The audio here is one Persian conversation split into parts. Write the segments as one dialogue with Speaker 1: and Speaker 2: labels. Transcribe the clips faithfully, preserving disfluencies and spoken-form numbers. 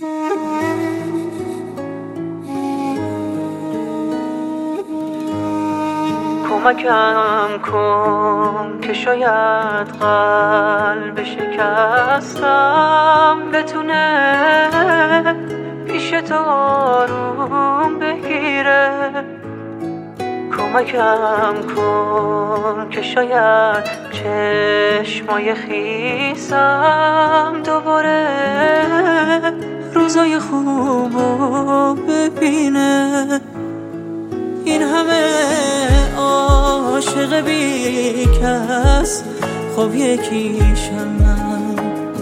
Speaker 1: کمکم کن که شاید قلب شکستم بتونه پیش تو آروم بگیره. کمکم کن که شاید چشمای خیسم دوباره روزای خوبو ببینه. این همه عاشق بی کس خب یکیشم من،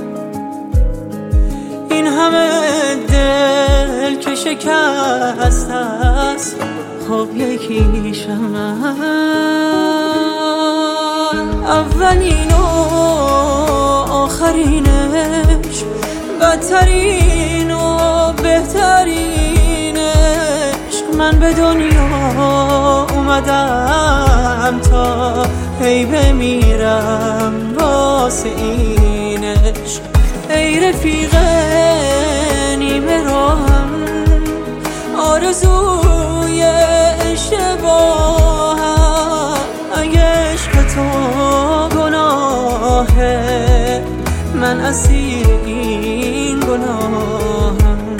Speaker 1: این همه دل که شکست است خب یکیشم من. اولین و آخرینش، بدترین و بهترینش، من به دنیا اومدم تا هی بمیرم واسه اینش. ای رفیق نیمه راهم، آرزوی اشتباهم، اگه عشق تو گناهه من اسیر این گناهم.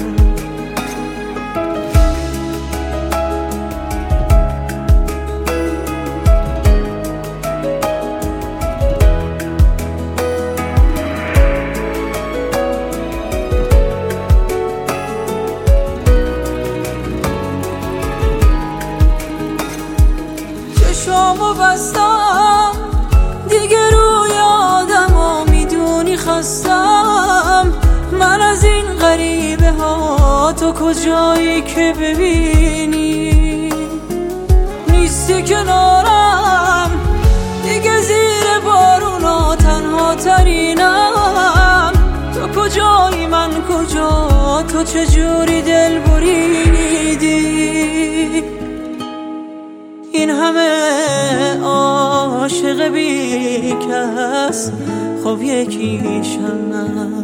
Speaker 1: چشامو بستم دیگه روی آدم ها، میدونی خستم من از این غریبه ها. تو کجایی که ببینی نیستی کنارم، دیگه زیر بارونا تنها ترینم. تو کجایی من کجا، تو چجوری دل بریدی. این همه عاشق بی کس خب یکیشم من،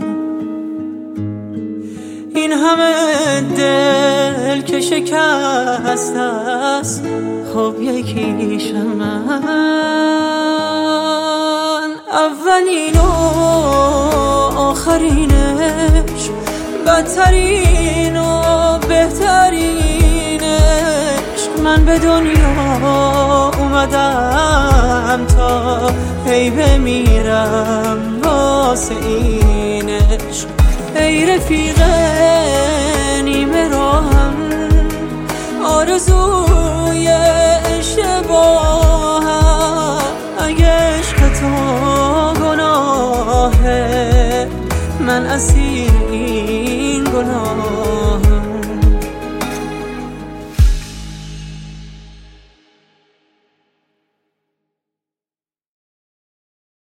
Speaker 1: این همه دل که شکست است خب یکیشم من. اولین و آخرینش، بدترین و بهترینش، من به دنیا اومدم تا هی بمیرم واسه اینش. ای رفیق نیمه راهم، آرزوی اشتباهم، اگه عشق تو گناهه من اسیر این گناه.